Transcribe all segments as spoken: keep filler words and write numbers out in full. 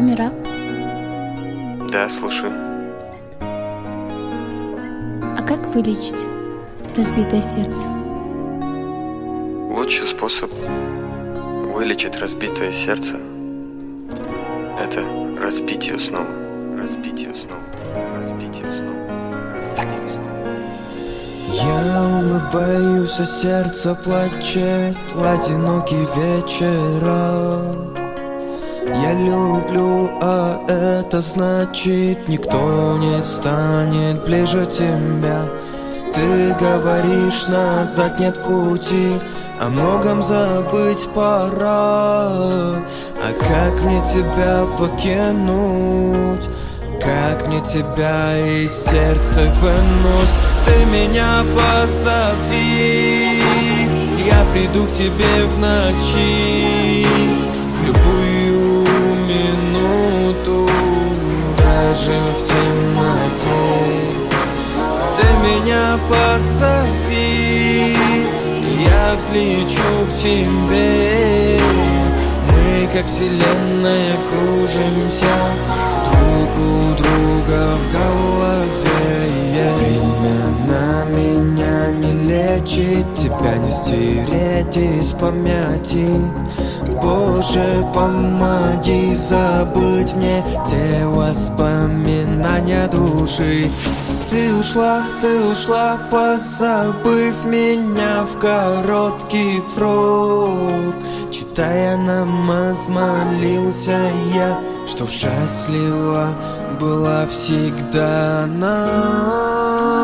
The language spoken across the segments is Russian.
номера. Да, слушаю. А как вылечить разбитое сердце? Лучший способ вылечить разбитое сердце — это разбить ее снова, разбить ее снова, разбить ее снова, разбить ее снова. Я улыбаюсь, а сердце плачет в одинокий вечера. Я люблю, а это значит, никто не станет ближе тебя. Ты говоришь, назад нет пути, о многом забыть пора. А как мне тебя покинуть? Как мне тебя из сердца вынуть? Ты меня позови, я приду к тебе в ночи, в любую минуту, даже в темноте. Ты меня позови, я взлечу к тебе. Мы, как вселенная, кружимся друг у друга в голове. Время на меня не лечит, тебя не стереть из памяти. Боже, помоги забыть мне те воспоминания души. Ты ушла, ты ушла, позабыв меня в короткий срок. Читая намаз, молился я, чтоб счастлива была всегда она.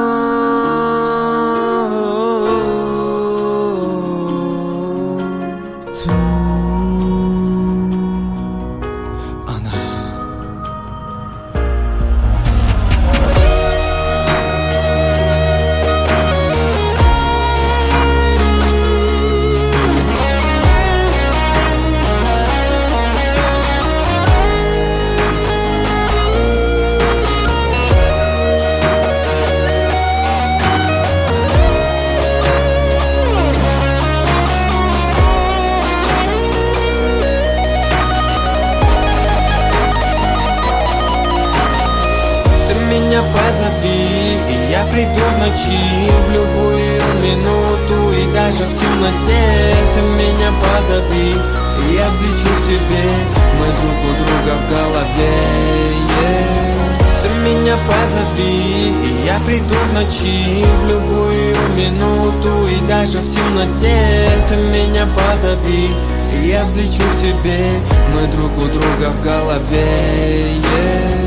Позови, и я приду в ночи, в любую минуту и даже в темноте. Ты меня позови, и я взлечу к тебе, мы друг у друга в голове. Yeah. Ты меня позови, и я приду в ночи, в любую минуту и даже в темноте. Ты меня позови, и я взлечу к тебе, мы друг у друга в голове. Yeah.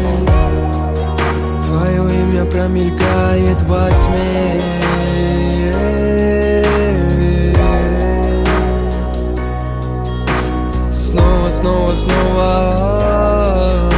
Твое имя промелькает во тьме. Снова, снова, снова.